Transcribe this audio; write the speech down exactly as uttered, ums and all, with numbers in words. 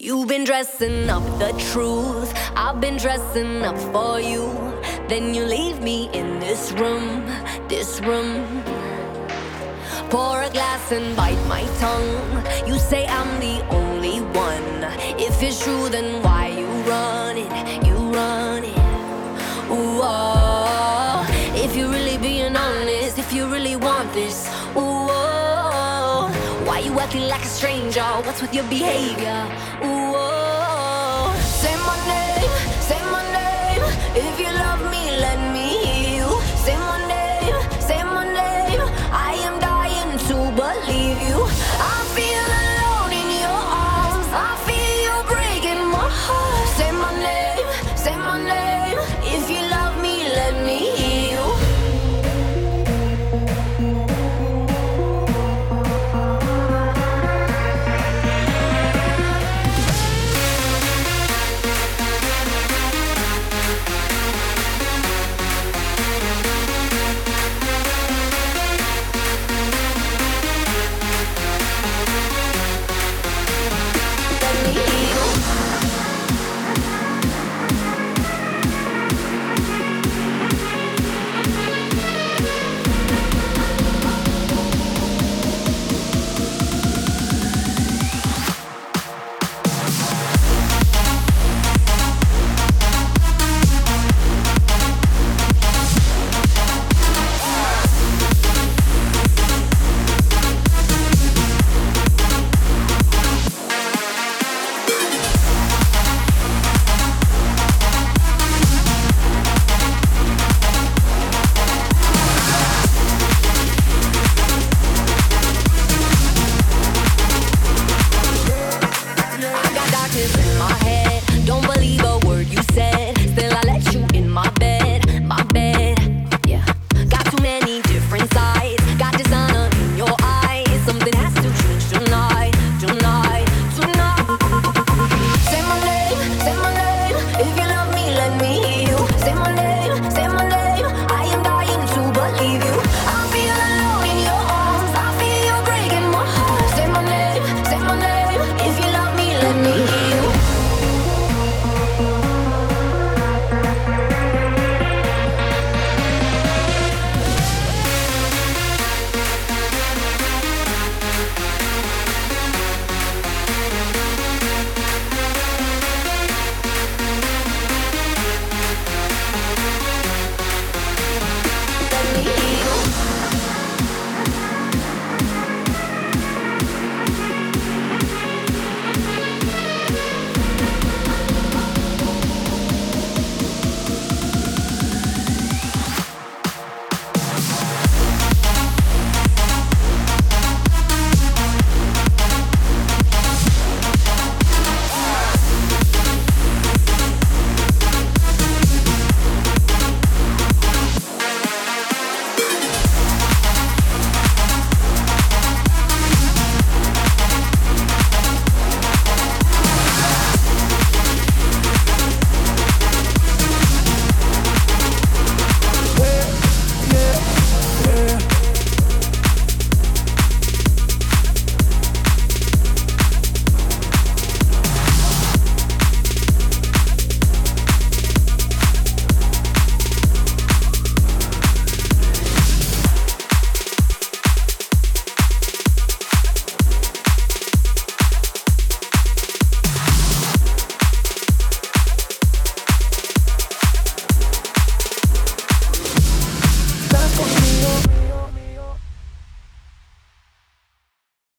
You've been dressing up the truth. I've been dressing up for you. Then you leave me in this room, this room. Pour a glass and bite my tongue. You say I'm the only one. If it's true, then why you run it? You run it. Ooh, oh. If you're really being honest, if you really want this, ooh, oh. Why you acting like a stranger? What's with your behavior? Ooh, oh. Say my name, say my name. If you love me, let me hear you. Say my name, say my name. I am dying to believe you. I feel alone in your arms. I feel you breaking my heart. Say my name, say my name. If you love me, let me hear you. In my head, don't believe a word you said.